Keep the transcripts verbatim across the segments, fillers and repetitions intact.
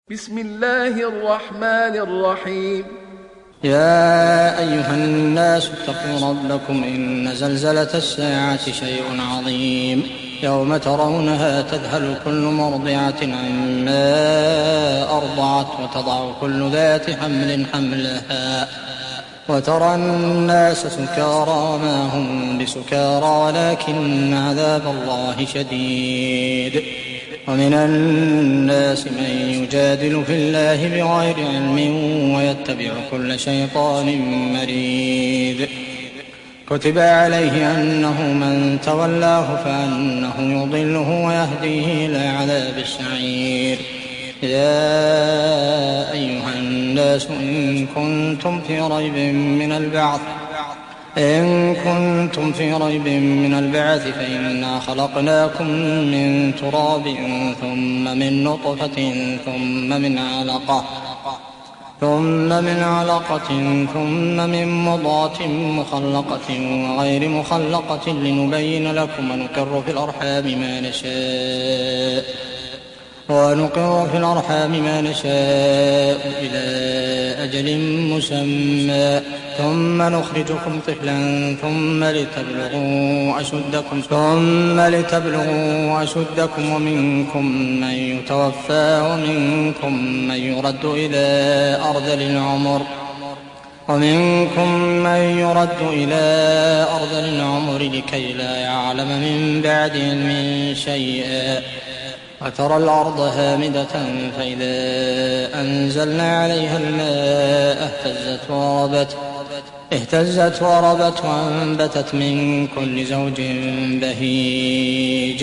بسم الله الرحمن الرحيم. يا أيها الناس اتقوا ربكم إن زلزلة الساعة شيء عظيم يوم ترونها تذهل كل مرضعة عما أرضعت وتضع كل ذات حمل حملها وترى الناس سكارى ما هم بسكارى ولكن عذاب الله شديد. ومن الناس من يجادل في الله بغير علم ويتبع كل شيطان مريد. كتب عليه أنه من تولاه فأنه يضله ويهديه إلى عذاب السعير. يا أيها الناس إن كنتم في ريب من البعث إن كنتم في ريب من البعث فإنا خلقناكم من تراب ثم من نطفة ثم من علقة ثم من علقة ثم من مضغة مخلقة وغير مخلقة لنبين لكم ونقر في الأرحام ما نشاء ونقر في الأرحام ما نشاء إلى أجل مسمى ثم نخرجكم طفلا ثم لتبلغوا أشدكم ثم لتبلغوا أشدكم ومنكم من يتوفى ومنكم من يرد إلى أرذل العمر ومنكم من يرد إلى أرذل العمر لكي لا يعلم من بعد علم شيئا. وترى الأرض هامدة فإذا أنزلنا عليها الماء اهتزت وربت اهتزت وربت وأنبتت من كل زوج بهيج.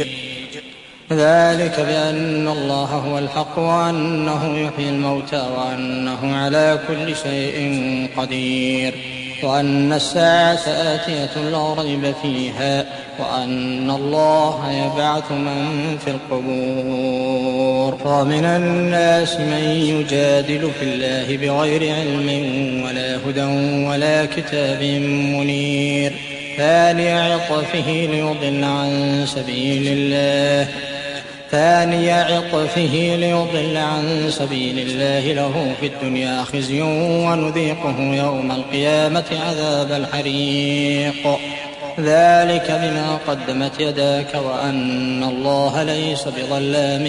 ذلك بأن الله هو الحق وأنه يحيي الموتى وأنه على كل شيء قدير وأن الساعة آتية لا ريب فيها وأن الله يبعث من في القبور. ومن الناس من يجادل في الله بغير علم ولا هدى ولا كتاب منير ثاني عطفه ليضل عن سبيل الله ثاني عطفه ليضل عن سبيل الله له في الدنيا خزي ونذيقه يوم القيامة عذاب الحريق. ذلك بما قدمت يداك وأن الله ليس بظلام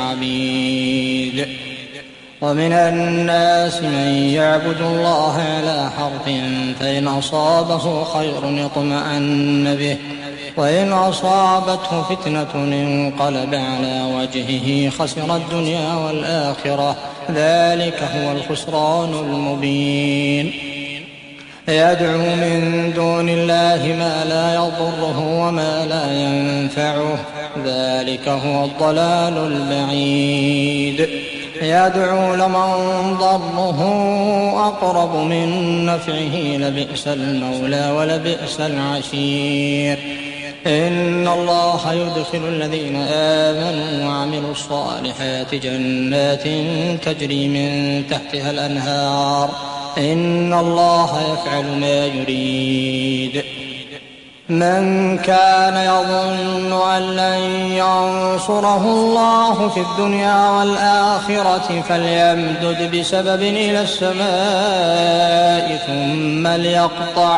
للعبيد. ومن الناس من يعبد الله على حرف فإن أصابه خير اطمأن به وإن أصابته فتنة انقلب على وجهه خسر الدنيا والآخرة ذلك هو الخسران المبين. يدعو من دون الله ما لا يضره وما لا ينفعه ذلك هو الضلال البعيد. يدعو لمن ضره أقرب من نفعه لبئس المولى ولبئس العشير. إن الله يدخل الذين آمنوا وعملوا الصالحات جنات تجري من تحتها الأنهار إن الله يفعل ما يريد. من كان يظن أن لن ينصره الله في الدنيا والآخرة فليمدد بسبب إلى السماء ثم ليقطع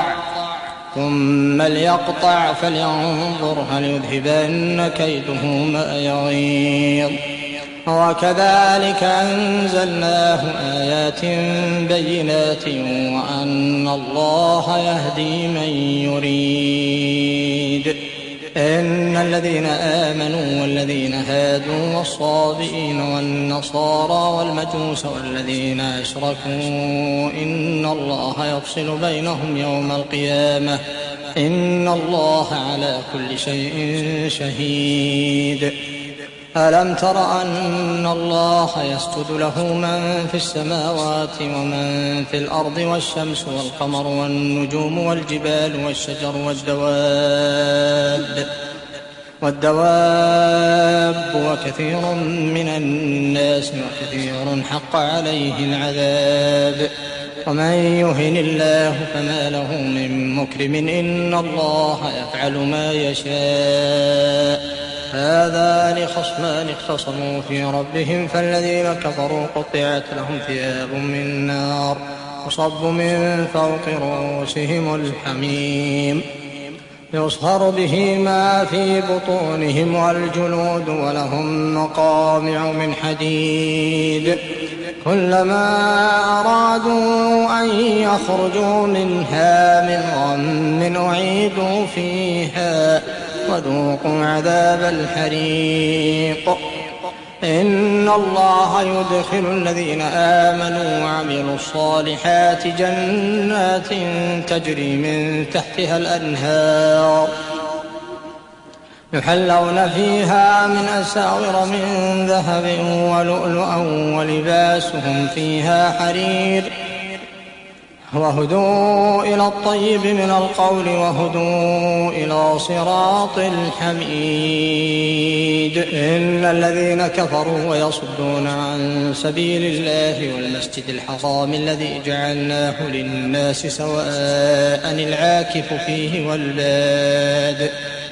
ثم ليقطع فلينظر هل يذهبن كيده ما يغيظ. وكذلك أنزلناه آيات بينات وأن الله يهدي من يريد. إن الذين آمنوا والذين هادوا والصابئين والنصارى والمجوس والذين أشركوا إن الله يفصل بينهم يوم القيامة إن الله على كل شيء شهيد. ألم تر أن الله يسجد له من في السماوات ومن في الأرض والشمس والقمر والنجوم والجبال والشجر والدواب والدواب وكثير من الناس وكثير حق عليه العذاب. ومن يهن الله فما له من مكرم إن الله يفعل ما يشاء هذان خصمان اختصموا في ربهم فالذين كفروا قطعت لهم ثياب من نار يصب من فوق رؤوسهم الحميم يصهر به ما في بطونهم والجلود ولهم مقامع من حديد كلما أرادوا أن يخرجوا منها من غم أعيدوا فيها وذوقوا عذاب الحريق إن الله يدخل الذين آمنوا وعملوا الصالحات جنات تجري من تحتها الأنهار يحلون فيها من أساور من ذهب ولؤلؤا ولباسهم فيها حرير وهدوا إلى الطيب من القول وهدوا إلى صراط الحميد إن الذين كفروا ويصدون عن سبيل الله والمسجد الحرام الذي جعلناه للناس سواء العاكف فيه والباد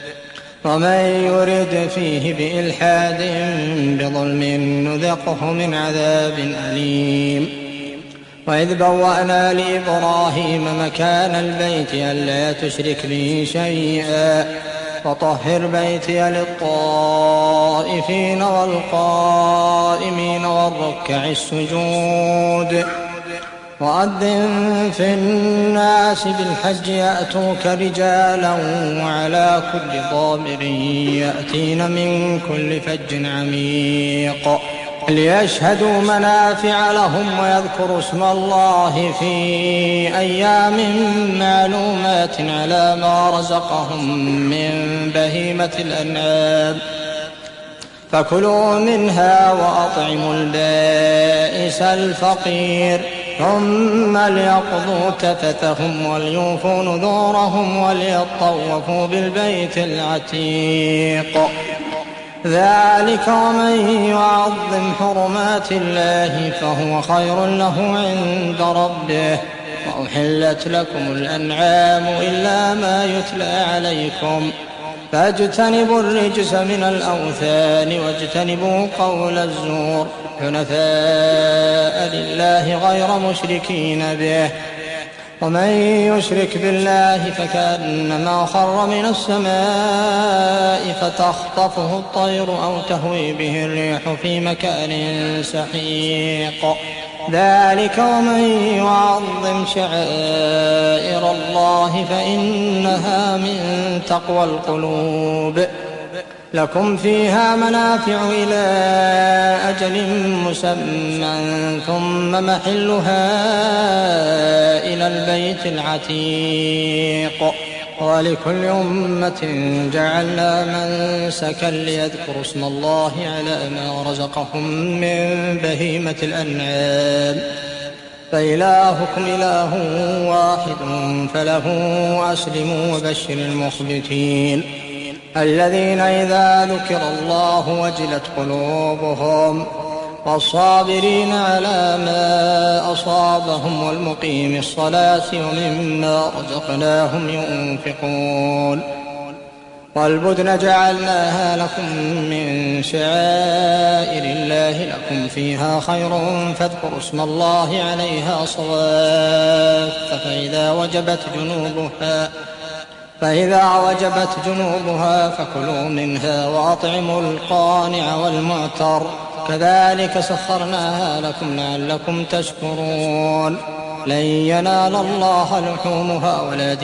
ومن يرد فيه بإلحاد بظلم نذقه من عذاب أليم وإذ بوأنا لإبراهيم مكان البيت ألا تشرك بي شيئا وطهر بيتي للطائفين والقائمين والركع السجود وأذن في الناس بالحج يأتوك رجالا وعلى كل ضامر يأتين من كل فج عميق ليشهدوا منافع لهم ويذكروا اسم الله في أيام معلومات على ما رزقهم من بهيمة الأنعام فكلوا منها وأطعموا البائس الفقير ثم ليقضوا تفثهم وليوفوا نذورهم وليطوفوا بالبيت العتيق ذلك ومن يعظم حرمات الله فهو خير له عند ربه وأحلت لكم الأنعام إلا ما يتلى عليكم فاجتنبوا الرجس من الأوثان واجتنبوا قول الزور حنفاء لله غير مشركين به ومن يشرك بالله فكأنما خر من السماء فتخطفه الطير أو تهوي به الريح في مكان سحيق ذلك ومن يعظم شعائر الله فإنها من تقوى القلوب لكم فيها منافع إلى أجل مسمى ثم محلها إلى البيت العتيق ولكل أمة جعلنا منسكا ليذكروا اسم الله على ما رزقهم من بهيمة الأنعام فإلهكم إله واحد فله أسلموا وبشر المخبتين الذين إذا ذكر الله وجلت قلوبهم والصابرين على ما أصابهم والمقيم الصلاة ومما رزقناهم ينفقون والبدن جعلناها لكم من شعائر الله لكم فيها خير فاذكروا اسم الله عليها صواف فإذا وجبت جنوبها فإذا وجبت جنوبها فكلوا منها وأطعموا القانع والمعتر كذلك سخرناها لكم لعلكم تشكرون لن ينال الله لحومها ولا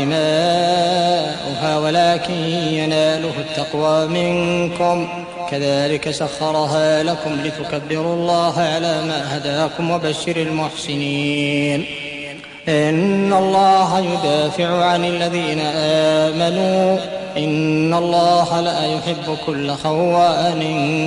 دماؤها ولكن يناله التقوى منكم كذلك سخرها لكم لتكبروا الله على ما هداكم وبشر المحسنين إن الله يدافع عن الذين آمنوا إن الله لا يحب كل خوان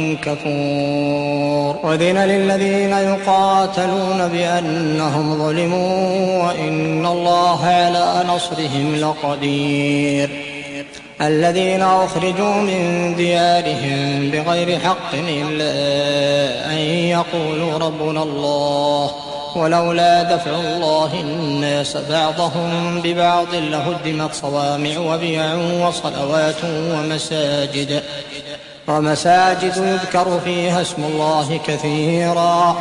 كفور وذن للذين يقاتلون بأنهم ظلموا وإن الله على نصرهم لقدير الذين أخرجوا من ديارهم بغير حق إلا أن يقولوا ربنا الله ولولا دفع الله الناس بعضهم ببعض لهدمت صوامع وبيع وصلوات ومساجد ومساجد يذكر فيها اسم الله كثيرا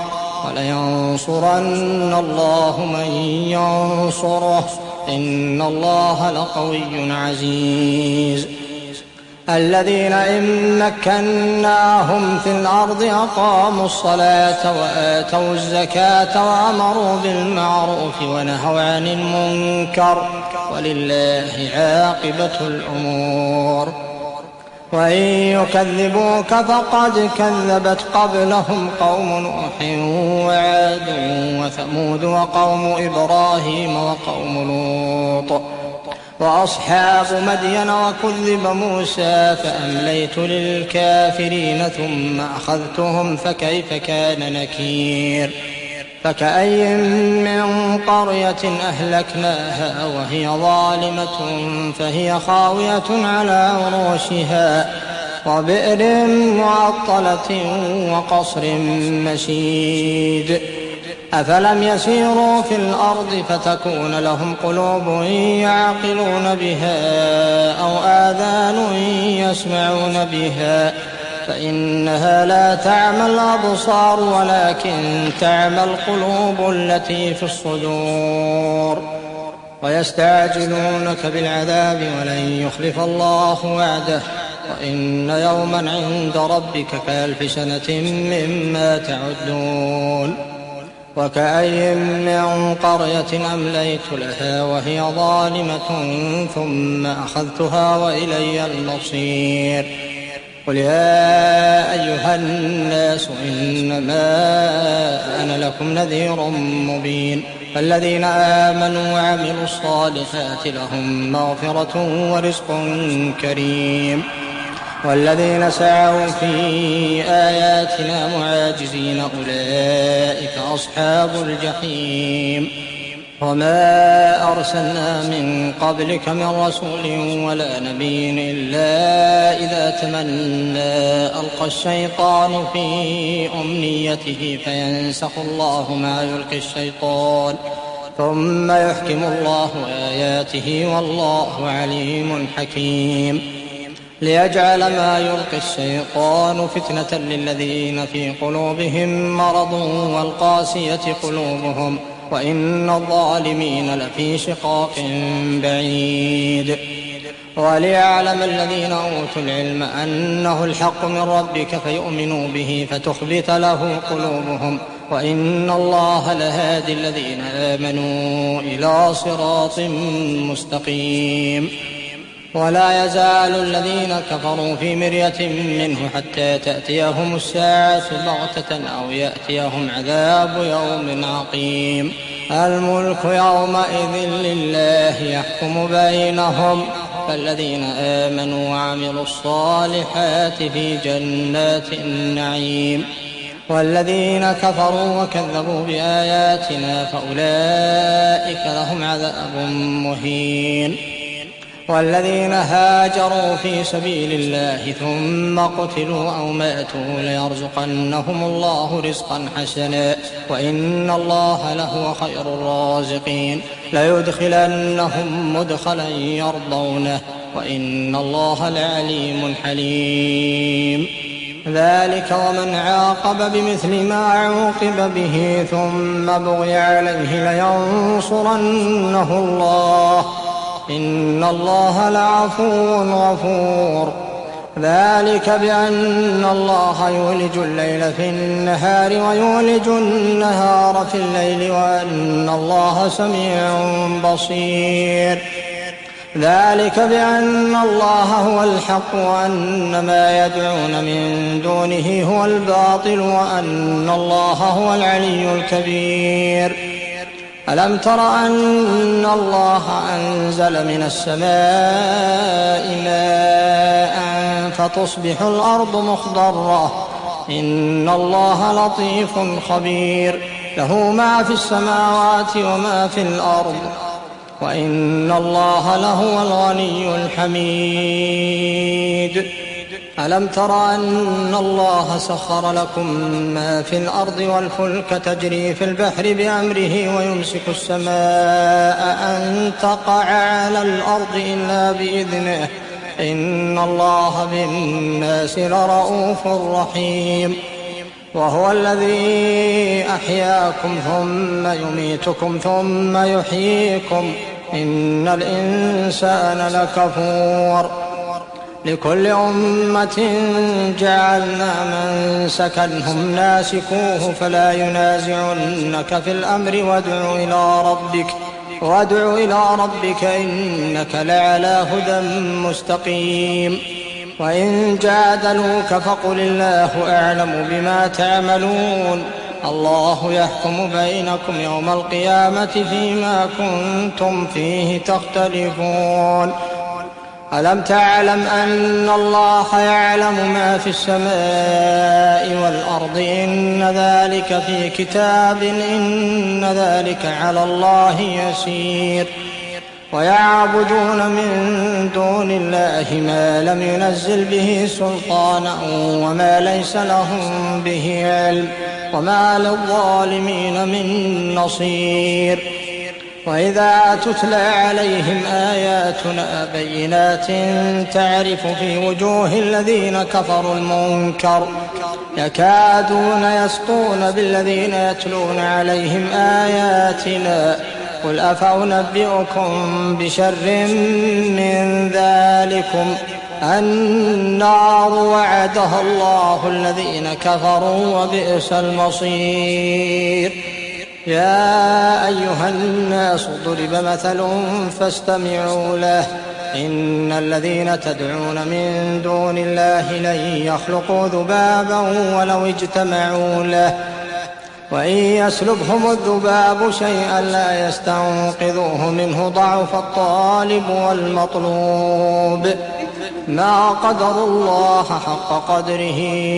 ولينصرن الله من ينصره إن الله لقوي عزيز. الذين إن مكناهم في الأرض أقاموا الصلاة وآتوا الزكاة وأمروا بالمعروف ونهوا عن المنكر ولله عاقبة الأمور. وإن يكذبوك فقد كذبت قبلهم قوم نوح وعاد وثمود وقوم إبراهيم وقوم لوط وأصحاب مدين وكذب موسى فأمليت للكافرين ثم أخذتهم فكيف كان نكير. فكأي من قرية أهلكناها وهي ظالمة فهي خاوية على عروشها وبئر معطلة وقصر مشيد. أفلم يسيروا في الأرض فتكون لهم قلوب يعقلون بها أو آذان يسمعون بها فإنها لا تعمى الأبصار ولكن تعمى القلوب التي في الصدور. ويستعجلونك بالعذاب ولن يخلف الله وعده وإن يوما عند ربك كألف سنة مما تعدون. وكأي من قرية أمليت لها وهي ظالمة ثم أخذتها وإلي المصير. قل يا أيها الناس إنما أنا لكم نذير مبين. فالذين آمنوا وعملوا الصالحات لهم مغفرة ورزق كريم والذين سعوا في آياتنا معاجزين أولئك أصحاب الجحيم. وما أرسلنا من قبلك من رسول ولا نبي إلا إذا تمنى ألقى الشيطان في أمنيته فينسخ الله ما يلقي الشيطان ثم يحكم الله آياته والله عليم حكيم. ليجعل ما يلقي الشيطان فتنة للذين في قلوبهم مرض والقاسية قلوبهم وإن الظالمين لفي شقاق بعيد. وليعلم الذين أوتوا العلم أنه الحق من ربك فيؤمنوا به فتخبت له قلوبهم وإن الله لهادي الذين آمنوا إلى صراط مستقيم. ولا يزال الذين كفروا في مرية منه حتى تأتيهم الساعة بغتة أو يأتيهم عذاب يوم عقيم. الملك يومئذ لله يحكم بينهم فالذين آمنوا وعملوا الصالحات في جنات النعيم والذين كفروا وكذبوا بآياتنا فأولئك لهم عذاب مهين. والذين هاجروا في سبيل الله ثم قتلوا أو ماتوا ليرزقنهم الله رزقا حسنا وإن الله لهو خير الرازقين. ليدخلنهم مدخلا يرضونه وإن الله لعليم حليم. ذلك ومن عاقب بمثل ما عوقب به ثم بغي عليه لينصرنه الله إن الله لعفو غفور. ذلك بأن الله يولج الليل في النهار ويولج النهار في الليل وأن الله سميع بصير. ذلك بأن الله هو الحق وأن ما يدعون من دونه هو الباطل وأن الله هو العلي الكبير. ألم تر أن الله أنزل من السماء ماء فتصبح الأرض مخضرة إن الله لطيف خبير. له ما في السماوات وما في الأرض وإن الله لهو الغني الحميد. ألم تر أن الله سخر لكم ما في الأرض والفلك تجري في البحر بأمره ويمسك السماء أن تقع على الأرض إلا بإذنه إن الله بالناس لرءوف رحيم. وهو الذي أحياكم ثم يميتكم ثم يحييكم إن الإنسان لكفور. لكل أمة جعلنا منسكا هم ناسكوه فلا ينازعنك في الأمر وادع إلى ربك وادع إلى ربك إنك لعلى هدى مستقيم. وإن جادلوك فقل الله أعلم بما تعملون الله يحكم بينكم يوم القيامة فيما كنتم فيه تختلفون. ألم تعلم أن الله يعلم ما في السماء والأرض إن ذلك في كتاب إن ذلك على الله يسير. ويعبدون من دون الله ما لم ينزل به سلطانا وما ليس لهم به علم وما للظالمين من نصير. وإذا تتلى عليهم آياتنا بينات تعرف في وجوه الذين كفروا المنكر يكادون يسطون بالذين يتلون عليهم آياتنا قل أفأنبئكم بشر من ذلكم النار وعدها الله الذين كفروا وبئس المصير. يا أيها الناس ضرب مثل فاستمعوا له إن الذين تدعون من دون الله لن يخلقوا ذبابا ولو اجتمعوا له وإن يسلبهم الذباب شيئا لا يستنقذوه منه ضعف الطالب والمطلوب ما قدروا الله حق قدره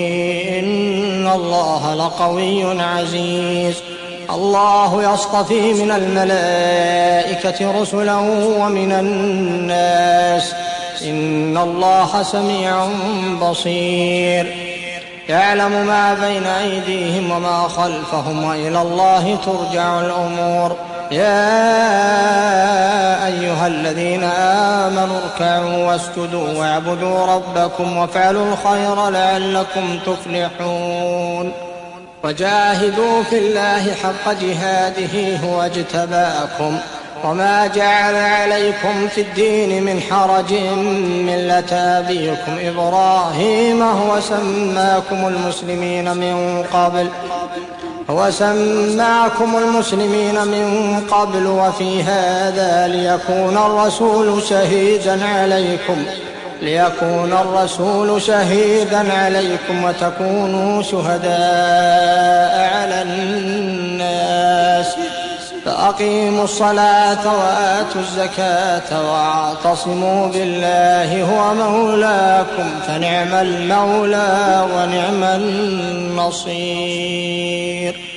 إن الله لقوي عزيز. الله يصطفي من الملائكة رسلا ومن الناس إن الله سميع بصير. يعلم ما بين أيديهم وما خلفهم وإلى الله ترجع الأمور. يا أيها الذين آمنوا اركعوا واسجدوا واعبدوا ربكم وافعلوا الخير لعلكم تفلحون. وجاهدوا في الله حق جهاده هو اجتباكم وما جعل عليكم في الدين من حرج ملة أبيكم إبراهيم هو سماكم المسلمين من قبل هو سماكم المسلمين من قبل وفي هذا ليكون الرسول شهيدا عليكم ليكون الرسول شهيدا عليكم وتكونوا شهداء على الناس فأقيموا الصلاة وآتوا الزكاة واعتصموا بالله هو مولاكم فنعم المولى ونعم النصير.